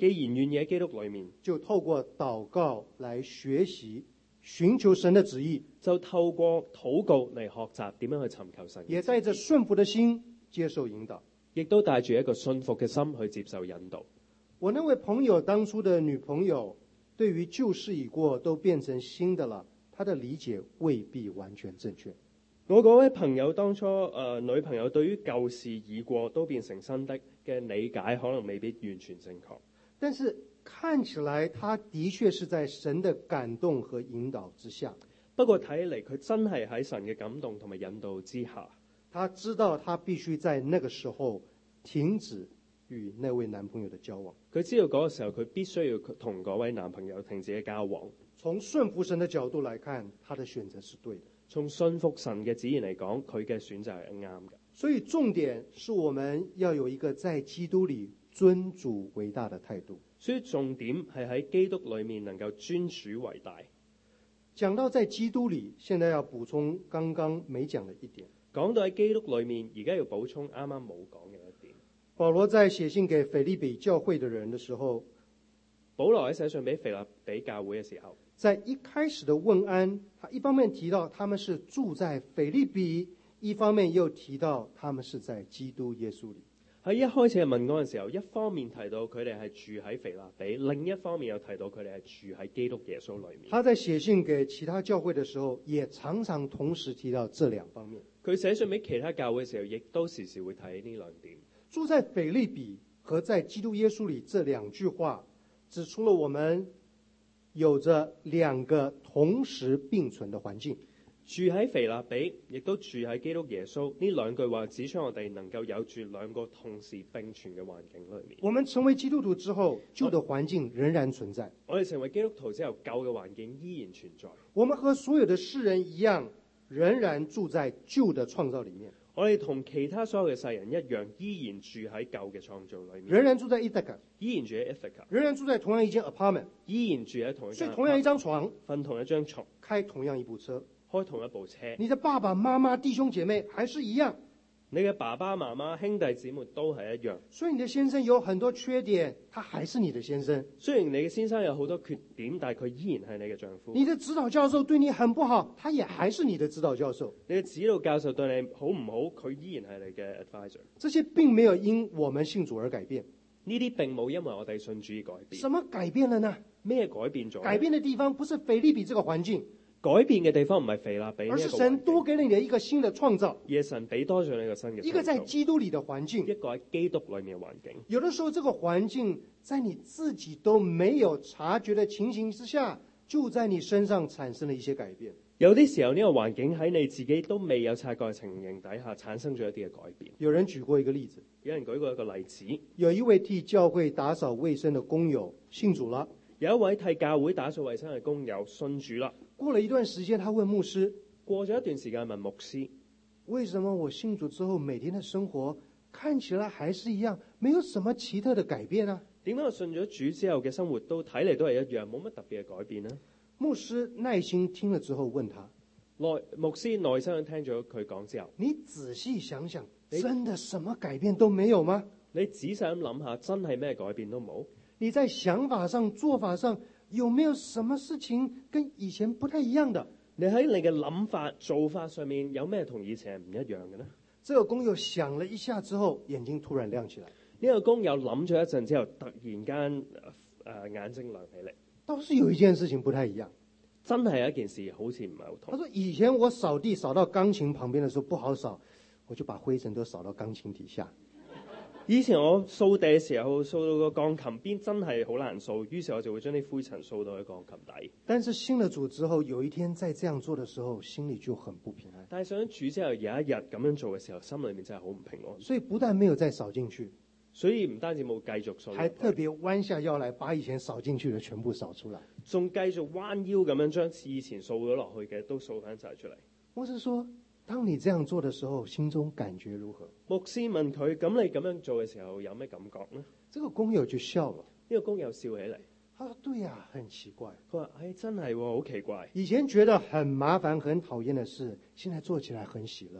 Speaker 2: 既然願意喺基督裏面，
Speaker 3: 就透過禱告來學習尋求神的旨意，
Speaker 2: 就透過禱告嚟學習點樣去尋求神嘅旨意，
Speaker 3: 也帶着順服的心接受引導。
Speaker 2: 亦都帶住一個信服嘅心去接受引導。
Speaker 3: 我那位朋友當初的女朋友，對於舊事已過都變成新的了，她的理解未必完全正確。
Speaker 2: 我嗰位朋友當初誒、呃、女朋友對於舊事已過都變成新的嘅理解，可能未必完全正確。
Speaker 3: 但是看起來，他的確是在神的感動和引導之下。
Speaker 2: 不過睇嚟，佢真係喺神嘅感動同埋引導之下。
Speaker 3: 他知道他必須在那個時候停止與那位男朋友的交往。
Speaker 2: 佢知道嗰個時候，佢必須要同嗰位男朋友停止嘅交往。
Speaker 3: 從順服神的角度來看，他的選擇是對的。
Speaker 2: 從信服神嘅旨意嚟講，佢嘅選擇係啱嘅。
Speaker 3: 所以重點是我們要有一個在基督裏尊主為大的態度。
Speaker 2: 所以重點係喺基督裏面能夠尊主為大。
Speaker 3: 講到在基督裏，現在要補充剛剛沒講的一點。
Speaker 2: 講到喺基督裏面，而家要補充啱啱冇講嘅一點。
Speaker 3: 保羅在寫信給腓立比教會的人的時候，
Speaker 2: 保羅喺寫信俾腓立比教會嘅時候，
Speaker 3: 在一開始的問安，他一方面提到他們是住在腓立比，一方面又提到他們是在基督耶穌裏。
Speaker 2: 喺一開始嘅問安嘅時候，一方面提到佢哋係住喺腓立比，另一方面又提到佢哋係住喺基督耶穌裏面。
Speaker 3: 他在寫信給其他教會的時候，也常常同時提到這兩方面。
Speaker 2: 佢寫信俾其他教會嘅時候，亦都時時會睇呢兩點。
Speaker 3: 住在腓立比和在基督耶穌裏這兩句話，指出了我們有着兩個同時並存的環境。
Speaker 2: 住喺腓立比，亦都住喺基督耶穌，呢兩句話指出我哋能夠有住兩個同時並存嘅環境裏面。
Speaker 3: 我們成為基督徒之後，舊的環境仍然存在。
Speaker 2: 我哋成為基督徒之後，舊嘅環境依然存在。
Speaker 3: 我們和所有的世人一樣，仍然住在舊的創造裏面。
Speaker 2: 我哋同其他所有嘅世人一樣，依然住喺舊嘅創造裏面。
Speaker 3: 仍然住在 Ithaca，
Speaker 2: 依然住喺 Ithaca，
Speaker 3: 仍然住在同樣一間 apartment，
Speaker 2: 依然住喺同一間，
Speaker 3: 睡同樣一張床，
Speaker 2: 瞓同一張床，
Speaker 3: 開同樣一部車，
Speaker 2: 開同一部車。
Speaker 3: 你的爸爸媽媽弟兄姐妹還是一樣，
Speaker 2: 你嘅爸爸媽媽兄弟姊妹都係一樣。
Speaker 3: 所以你的先生有很多缺點，他還是你的先生。
Speaker 2: 雖然你嘅先生有好多缺點，但係佢依然係你嘅丈夫。
Speaker 3: 你的指導教授對你很不好，他也還是你的指導教授。
Speaker 2: 你嘅指導教授對你好唔好，佢依然係你嘅 advisor。
Speaker 3: 這些並沒有因我們信主而改變。
Speaker 2: 呢啲並冇因為我哋信主而改變。
Speaker 3: 什麼改變了呢？
Speaker 2: 咩改變咗？
Speaker 3: 改變的地方不是腓立比這個環境，
Speaker 2: 改變嘅地方唔係腓立比，
Speaker 3: 而是神多給了你一個新的創造，
Speaker 2: 耶神俾多咗你個新嘅創造，
Speaker 3: 一個在基督裏的環境，
Speaker 2: 一個喺基督裏面嘅環境。
Speaker 3: 有的時候，這個環境在你自己都沒有察覺的情形之下，就在你身上產生了一些改變。
Speaker 2: 有啲時候呢個環境喺你自己都未有察覺嘅情形底下，產生咗一啲嘅改變。
Speaker 3: 有人舉過一個例子，
Speaker 2: 有人舉過一個例子，
Speaker 3: 有一位替教會打掃衛生的工友信主了，
Speaker 2: 有一位替教會打掃衛生嘅工友信主啦。
Speaker 3: 過了一段時間，他問牧師，
Speaker 2: 過咗一段時間問牧師，
Speaker 3: 為什麼我信主之後每天的生活看起來還是一樣，沒有什麼奇特的改變啊？
Speaker 2: 點解我信咗主之後嘅生活都睇嚟都係一樣，冇乜特別嘅改變呢？
Speaker 3: 牧師耐心聽了之後問他，
Speaker 2: 內牧師耐心聽咗佢講之後，
Speaker 3: 你仔細想想，真的什麼改變都沒有嗎？
Speaker 2: 你仔細咁諗下，真係咩改變都冇？
Speaker 3: 你在想法上、做法上有沒有什麼事情跟以前不太一樣的？
Speaker 2: 你喺你嘅諗法、做法上面有咩同以前係唔一樣嘅呢？
Speaker 3: 這個工友想了一下之後，眼睛突然亮起來。
Speaker 2: 呢個工友諗咗一陣之後，突然間誒、呃、眼睛亮起嚟。
Speaker 3: 倒是有一件事情不太一樣，
Speaker 2: 真係一件事好似唔係好同。
Speaker 3: 他說：以前我掃地掃到鋼琴旁邊的時候不好掃，我就把灰塵都掃到鋼琴底下。
Speaker 2: 以前我掃地嘅時候掃到個鋼琴邊真係好難掃，於是我就會將啲灰塵掃到喺鋼琴底。
Speaker 3: 但是信了主之後，有一天在這樣做的時候，心裏就很不平安。
Speaker 2: 但係上咗主之後，有一日咁樣做嘅時候，心裏面真係好唔平安。
Speaker 3: 所以不但沒有再掃進去，
Speaker 2: 所以唔單止冇繼續掃，
Speaker 3: 還特別彎下腰來把以前掃進去的全部掃出來。
Speaker 2: 仲繼續彎腰咁樣將以前掃咗落去嘅都掃翻晒出嚟。
Speaker 3: 牧師說：當你這樣做的時候，心中感覺如何？
Speaker 2: 牧師問佢：咁你咁樣做嘅時候有咩感覺呢？
Speaker 3: 這個工友就笑了。
Speaker 2: 呢個工友笑起嚟，
Speaker 3: 他說：對呀，很奇怪。
Speaker 2: 佢話：唉，真係喎，好奇怪。
Speaker 3: 以前覺得很麻煩、很討厭的事，現在做起來很喜樂。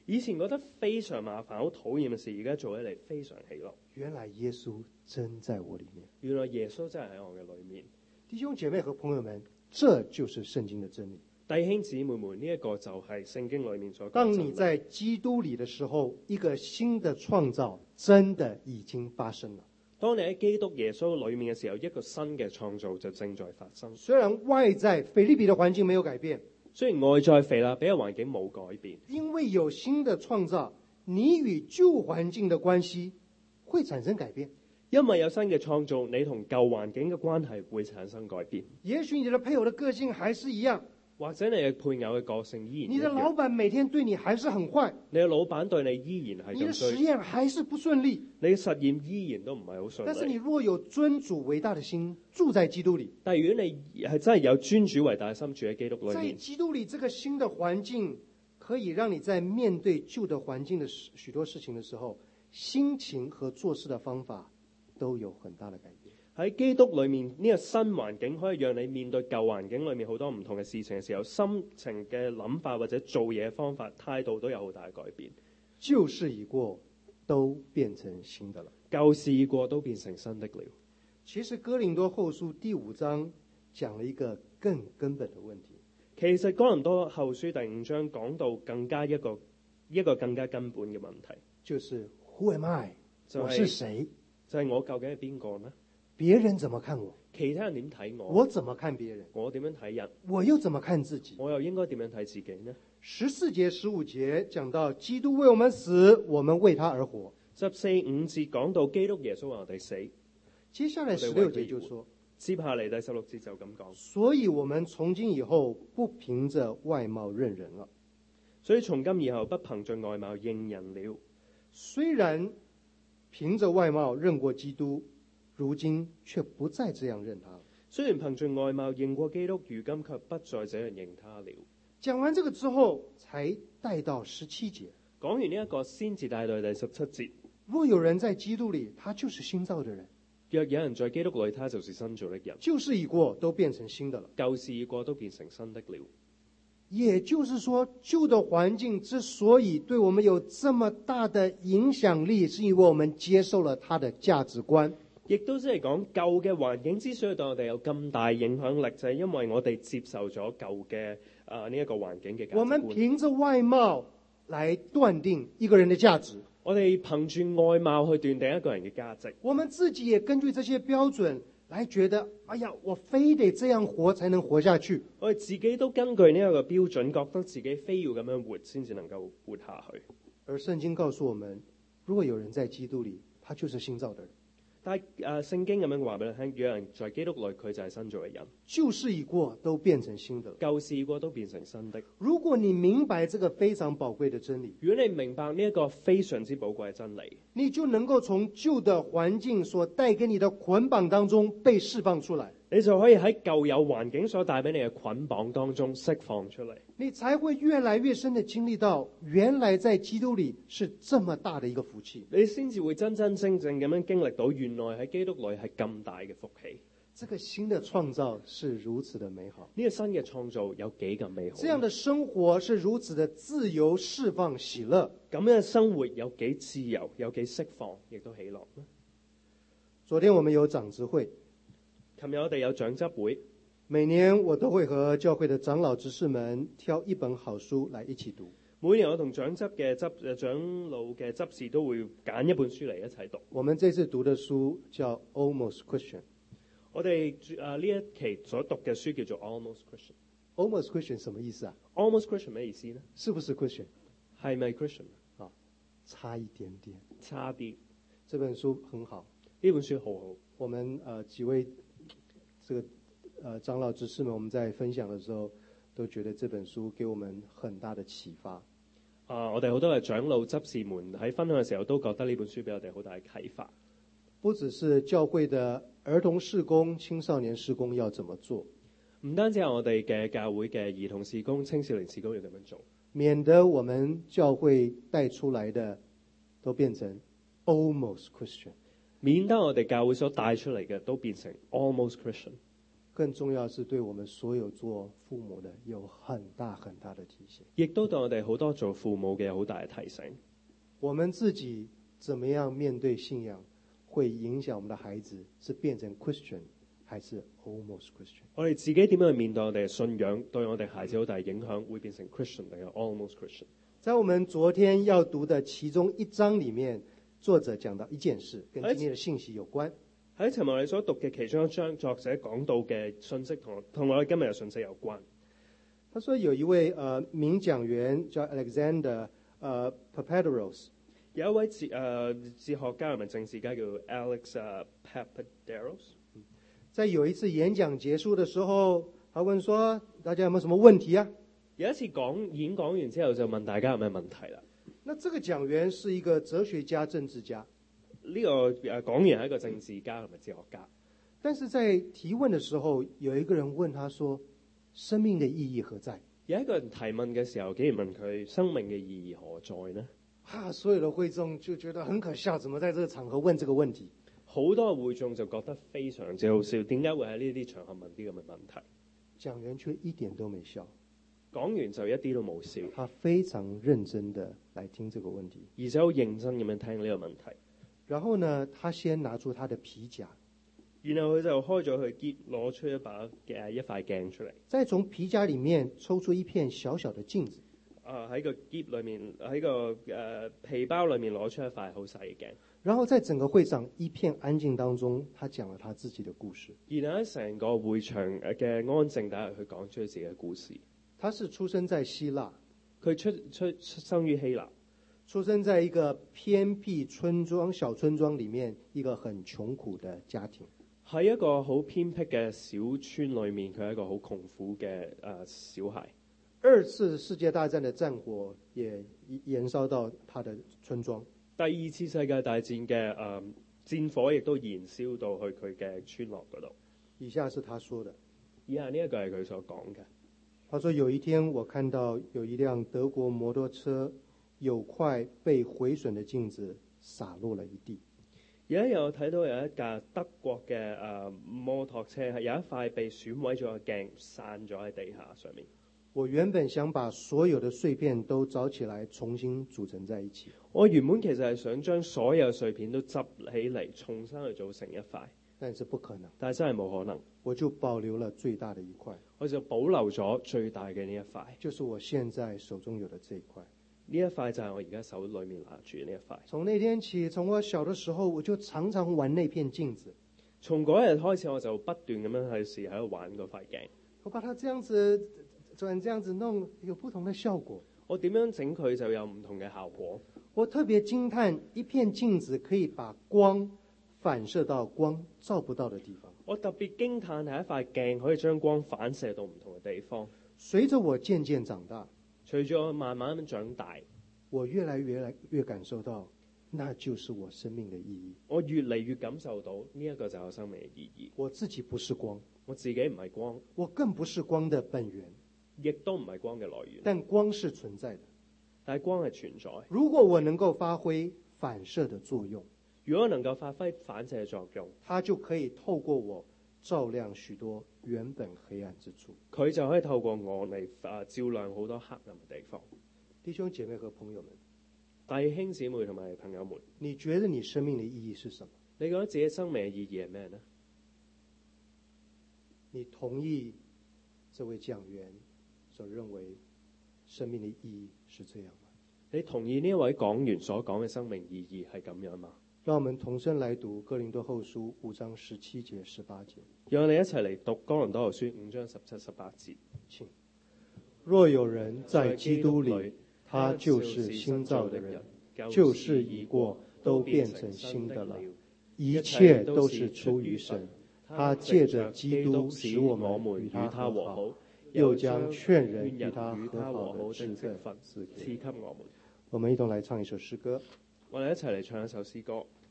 Speaker 2: 以前覺得非常麻煩、好討厭嘅事，而家做起嚟非常喜樂。
Speaker 3: 原來耶穌真在我裡面。
Speaker 2: 原來耶穌真係喺我嘅裏面。
Speaker 3: 弟兄姐妹和朋友們，這就是聖經的真理。
Speaker 2: 弟兄姊妹們，呢、這、一個就係聖經裏面所講嘅
Speaker 3: 當
Speaker 2: 真理。
Speaker 3: 你在基督裡的時候，一個新的創造真的已經發生了。
Speaker 2: 當你喺基督耶穌裏面嘅時候，一個新嘅創造就正在發生。
Speaker 3: 雖然外在腓立比的環境沒有改變，
Speaker 2: 雖然外在腓立比嘅環境冇改變，
Speaker 3: 因為有新的創造，你與舊環境的關係會產生改變。
Speaker 2: 因為有新嘅創造，你同舊環境嘅關係會產生改變。
Speaker 3: 也許你的配偶的個性還是一樣，
Speaker 2: 或者你嘅配偶嘅個性依然一樣，
Speaker 3: 你的老闆每天對你還是很壞，
Speaker 2: 你嘅老闆對你依然係
Speaker 3: 你的
Speaker 2: 咁衰，
Speaker 3: 實驗還是不順利。
Speaker 2: 你嘅實驗依然都唔係好順利。
Speaker 3: 但是你若有尊主偉大的心，住在基督裡，
Speaker 2: 但係如果你係真係有尊主為大嘅心，住喺基督裏
Speaker 3: 在
Speaker 2: 面，
Speaker 3: 基督裡這個新的環境，可以讓你在面對舊的環境的許多事情的時候，心情和做事的方法都有很大的改變。
Speaker 2: 喺基督裏面呢個新環境可以讓你面對舊環境裏面好多唔同嘅事情嘅時候，心情嘅諗法或者做嘢方法態度都有好大嘅改變。
Speaker 3: 舊事已過，都變成新的了。
Speaker 2: 舊事已過，都變成新的了。
Speaker 3: 其實哥林多後書第五章講了一個更根本的問題。
Speaker 2: 其實哥林多後書第五章講到更加一個一個更加根本嘅問題，
Speaker 3: 就是 Who am I？、
Speaker 2: 就係、
Speaker 3: 我是誰？
Speaker 2: 就係、是、我究竟係邊個呢？
Speaker 3: 別人怎麼看我？
Speaker 2: 其他人點睇我？
Speaker 3: 我怎麼看別人？
Speaker 2: 我點樣睇人？
Speaker 3: 我又怎麼看自己？
Speaker 2: 我又應該點樣睇自己呢？
Speaker 3: 十四節、十五節講到基督為我們死，我們為他而活。
Speaker 2: 十四五節講到基督耶穌為我哋死。
Speaker 3: 接下來十六節就說，
Speaker 2: 接下嚟第十六節就咁講。
Speaker 3: 所以我們從今以後不憑着外貌認人了。
Speaker 2: 所以從今以後不憑着外貌認人了。
Speaker 3: 雖然憑着外貌認過基督，如今卻不再這樣認他。
Speaker 2: 雖然憑着外貌認過基督，如今卻不再這樣認他了。
Speaker 3: 講完這個之後，才帶到十七節。
Speaker 2: 講完呢一個，先至帶到第十七節。
Speaker 3: 若有人在基督裡，他就是新造的人。
Speaker 2: 若有人在基督裡，他就是新造的人。
Speaker 3: 舊事已過，都變成新的了。
Speaker 2: 舊事已過，都變成新的了。
Speaker 3: 也就是說，舊的環境之所以對我們有這麼大的影響力，是因為我們接受了他的價值觀。
Speaker 2: 亦都即係講舊嘅環境之所以對我哋有咁大影響力，就係、是、因為我哋接受咗舊嘅啊呢一個環境嘅價值觀。
Speaker 3: 我們憑着外貌來斷定一個人的價值，
Speaker 2: 我哋憑住外貌去斷定一個人嘅價值。
Speaker 3: 我們自己也根據這些標準來覺得，哎呀，我非得這樣活才能活下去。
Speaker 2: 我哋自己都根據呢一個標準，覺得自己非要咁樣活先至能夠活下去。
Speaker 3: 而聖經告訴我們，如果有人在基督裡，他就是新造的人。
Speaker 2: 但係誒，聖經咁樣話俾你聽，有人在基督裏，佢就係新造嘅人。
Speaker 3: 舊事已過，都變成新的。
Speaker 2: 舊事已過，都變成新的。
Speaker 3: 如果你明白這個非常寶貴的真理，
Speaker 2: 如果你明白呢一個非常之寶貴嘅真理，
Speaker 3: 你就能夠從舊的環境所帶給你的捆綁當中被釋放出來。
Speaker 2: 你就可以喺舊有環境所帶俾你嘅捆綁當中釋放出嚟。
Speaker 3: 你才會越來越深地經歷到，原來在基督裡是這麼大的一個福氣。
Speaker 2: 你先至會真真正正咁樣經歷到，原來喺基督裏係咁大嘅福氣。
Speaker 3: 這個新的創造是如此的美好，
Speaker 2: 呢個新嘅創造有幾咁美好？
Speaker 3: 這樣的生活是如此的自由、釋放、喜樂。
Speaker 2: 咁樣嘅生活有幾自由，有幾釋放，亦都喜樂呢？
Speaker 3: 昨天我們有長執會，
Speaker 2: 琴日我哋有長執會，
Speaker 3: 每年我都會和教會的長老執事們挑一本好書來一起讀。
Speaker 2: 每年我同長執嘅執誒長老嘅執事都會揀一本書嚟一齊讀。
Speaker 3: 我們這次讀的書叫 Almost Christian。
Speaker 2: 我哋誒呢一期所讀嘅書叫做 Almost
Speaker 3: Christian。Almost Christian 什麼意思啊？
Speaker 2: Almost Christian 咩意思呢？
Speaker 3: 是不是 Christian？
Speaker 2: 係咪 Christian
Speaker 3: 啊？差一點點，
Speaker 2: 差啲。
Speaker 3: 這本書很好，
Speaker 2: 呢本書好好。
Speaker 3: 我們呃幾位這個呃長老執事們，我們在分享的時候都覺得這本書給我們很大的啟發。
Speaker 2: 啊！我哋好多嘅長老執事們喺分享嘅時候都覺得呢本書俾我哋好大嘅啟發。
Speaker 3: 不只是教會的兒童事工、青少年事工要怎麼做，
Speaker 2: 唔單止係我哋嘅教會嘅兒童事工、青少年事工要咁樣做，
Speaker 3: 免得我們教會帶出來的都變成 almost Christian，
Speaker 2: 免得我哋教會所帶出嚟嘅都變成 almost Christian。
Speaker 3: 更重要是對我們所有做父母的有很大很大的提醒。
Speaker 2: 亦都對我哋好多做父母嘅有好大嘅提醒。
Speaker 3: 我們自己怎麼樣面對信仰，會影響我們的孩子是變成 Christian 還是 almost Christian。
Speaker 2: 我哋自己點樣去面對我哋嘅信仰，對我哋孩子好大影響，會變成 Christian 定係 almost Christian。
Speaker 3: 在我們昨天要讀的其中一章裡面，作者講到一件事，跟今天的信息有關。
Speaker 2: 喺尋日我哋所讀嘅其中一章，作者講到嘅信息同同我哋今日嘅信息有關。
Speaker 3: 他說有一位呃名講員叫 Alexander 呃 Papadopoulos，
Speaker 2: 有一位哲誒、呃、哲學家同埋政治家叫 Alex、uh, Papadopoulos。
Speaker 3: 在有一次演講結束的時候，他問說：大家有沒有什麼問題啊？
Speaker 2: 有一次講演講完之後，就問大家有咩問題啦。
Speaker 3: 那這個講員是一個哲學家、政治家。
Speaker 2: 呢、這個誒講員係一個政治家同埋哲學家。
Speaker 3: 但是在提問的時候，有一個人問他說：生命的意義何在？
Speaker 2: 有一個人提問嘅時候，竟然問佢生命嘅意義何在呢？
Speaker 3: 啊，所有的會眾就覺得很可笑，怎麼在這個場合問這個問題？
Speaker 2: 好多會眾就覺得非常之好笑，點解會喺呢啲場合問啲咁嘅問題？
Speaker 3: 講員卻一點都沒笑，
Speaker 2: 講完就一啲都冇笑，
Speaker 3: 他非常認真的來聽這個問題，
Speaker 2: 而且好認真咁樣聽呢個問題。
Speaker 3: 然後呢，他先拿出他的皮夾，
Speaker 2: 然後佢就開咗佢篋，攞出一把嘅一塊鏡出嚟，
Speaker 3: 再從皮夾裡面抽出一片小小的鏡子。
Speaker 2: 啊喺個篋裏面，喺個誒、呃、皮包裏面攞出一塊好細嘅鏡。
Speaker 3: 然後在整個會場一片安靜當中，他講了他自己的故事。
Speaker 2: 然後喺成個會場嘅安靜底下，佢講出自己嘅故事。
Speaker 3: 他是出生在希臘，
Speaker 2: 佢出出出生於希臘，
Speaker 3: 出生在一個偏僻村莊小村莊裡面，一個很窮苦的家庭。
Speaker 2: 喺一個好偏僻嘅小村裏面，佢係一個好窮苦嘅誒小孩。
Speaker 3: 二次世界大戰的戰火也燃燒到他的村莊。
Speaker 2: 第二次世界大戰嘅誒、呃、戰火亦都燃燒到去佢嘅村落嗰度。
Speaker 3: 以下是他說的，
Speaker 2: 以下呢一個係佢所講嘅。
Speaker 3: 他說有一天我看到有一輛德國摩托車，有塊被毀損的鏡子灑落了一地。
Speaker 2: 有一日我睇到有一架德國嘅誒、呃、摩托車，係有一塊被損毀咗嘅鏡散咗喺地下上面。
Speaker 3: 我原本想把所有的碎片都找起來重新組成在一起。
Speaker 2: 我原本其實係想將所有碎片都執起嚟，重新去組成一塊，
Speaker 3: 但是不可能，
Speaker 2: 但係真係冇可能。
Speaker 3: 我就保留了最大的一塊，
Speaker 2: 我就保留咗最大嘅呢一塊，
Speaker 3: 就是我現在手中有的這一塊。
Speaker 2: 呢一塊就係我而家手裏面拿住呢一塊。
Speaker 3: 從那天起，從我小的時候，我就常常玩那片鏡子。
Speaker 2: 從嗰日開始，我就不斷咁樣喺時喺度玩嗰塊鏡。
Speaker 3: 我把它這樣子轉，這樣子弄，有不同的效果。
Speaker 2: 我點樣整佢就有唔同嘅效果。
Speaker 3: 我特別驚嘆，一片鏡子可以把光反射到光照不到的地方。
Speaker 2: 我特別驚嘆係一塊鏡可以將光反射到唔同嘅地方。
Speaker 3: 隨着我漸漸長大，
Speaker 2: 隨住我慢慢咁長大，
Speaker 3: 我越來越來越感受到，那就是我生命的意義。
Speaker 2: 我越嚟越感受到呢一個就係我生命嘅意義。
Speaker 3: 我自己不是光，
Speaker 2: 我自己唔係光，
Speaker 3: 我更不是光的本源，
Speaker 2: 亦都唔係光嘅來源。
Speaker 3: 但光是存在的，
Speaker 2: 但係光係存在。
Speaker 3: 如果我能夠發揮反射的作用，
Speaker 2: 如果能夠發揮反射作用，
Speaker 3: 它就可以透過我照亮許多原本黑暗之處。
Speaker 2: 佢就可以透過我嚟啊照亮好多黑暗嘅地方。
Speaker 3: 弟兄姐妹和朋友們，
Speaker 2: 弟兄姊妹同埋朋友們，
Speaker 3: 你覺得你生命的意義是什麼？
Speaker 2: 你覺得自己生命嘅意義係咩呢？
Speaker 3: 你同意這位講員所認為生命的意義是這樣嗎？
Speaker 2: 你同意呢一位講員所講嘅生命意義係咁樣嗎？
Speaker 3: 讓我們同聲來讀哥林多後書五章十七節、十八節。
Speaker 2: 讓我哋一齊嚟讀哥林多後書五章十七、十八節。
Speaker 3: 請，若有人在基督裏，他就是新造的人，舊事已過，都變成新的了。一切都是出於神，他借着基督使我們與他和好，又將勸人與他和好的職分賜給我們。我們一同來唱一首詩歌。
Speaker 2: 我哋一齊嚟唱一首詩歌。